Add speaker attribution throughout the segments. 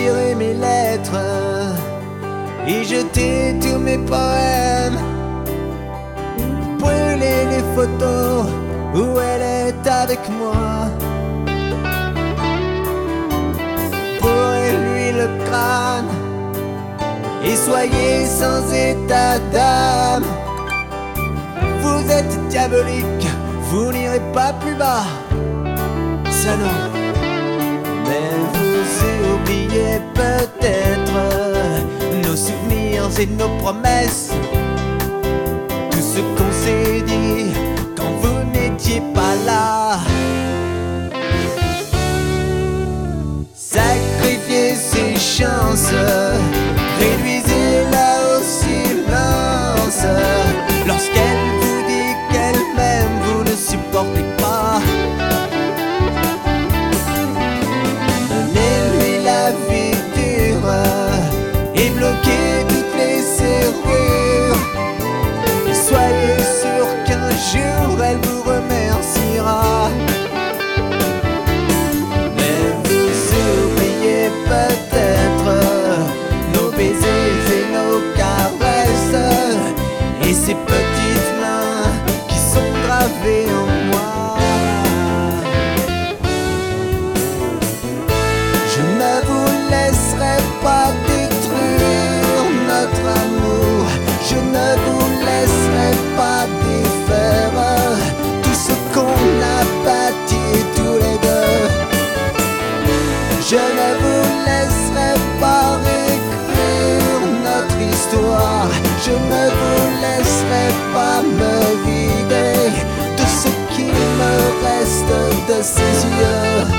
Speaker 1: déchirer mes lettres et jeter tous mes poèmes, brûler les photos où elle est avec moi, brûlez-lui le crâne et soyez sans état d'âme. Vous êtes diabolique, vous n'irez pas plus bas, ça non. Mais vous oubliez peut-être nos souvenirs et nos promesses, tout ce qu'on s'est dit quand vous n'étiez pas là. Sacrifiez ses chances, réduisez-la au silence. Lorsqu'elle vous dit qu'elle m'aime, vous ne supportez pas. Donnez-lui la vie dure et bloquez toutes les serrures. Et soyez sûr qu'un jour elle vous remerciera. Peut-être nos baisers et nos caresses et ces petites mains qui sont gravées en moi. Je ne vous laisserai pas détruire notre amour, je ne vous laisserai pas défaire tout ce qu'on a bâti tous les deux. Je ne vous laisserai pas réécrire notre histoire, je ne vous laisserai pas me vider de ce qui me reste de ses yeux.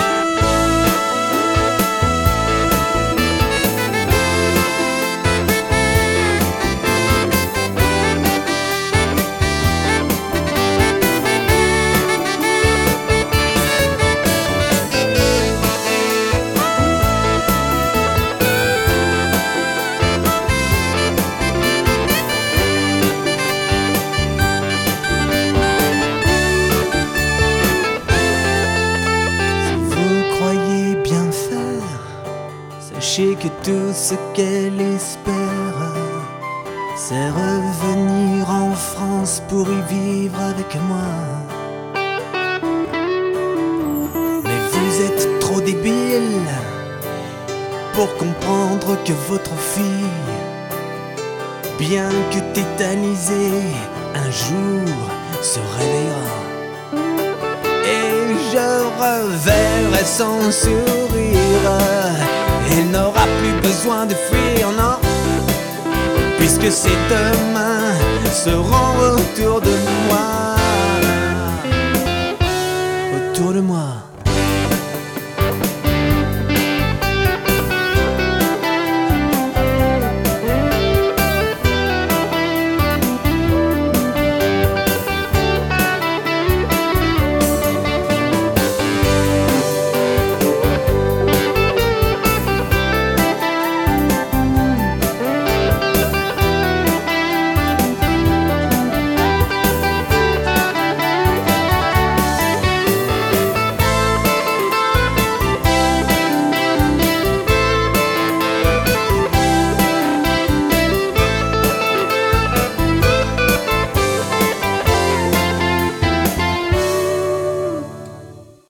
Speaker 1: Sachez que tout ce qu'elle espère, c'est revenir en France pour y vivre avec moi. Mais vous êtes trop débile pour comprendre que votre fille, bien que tétanisée, un jour se réveillera. Et je reverrai son sourire. Elle n'aura plus besoin de fuir, non, puisque ses deux mains seront autour de moi.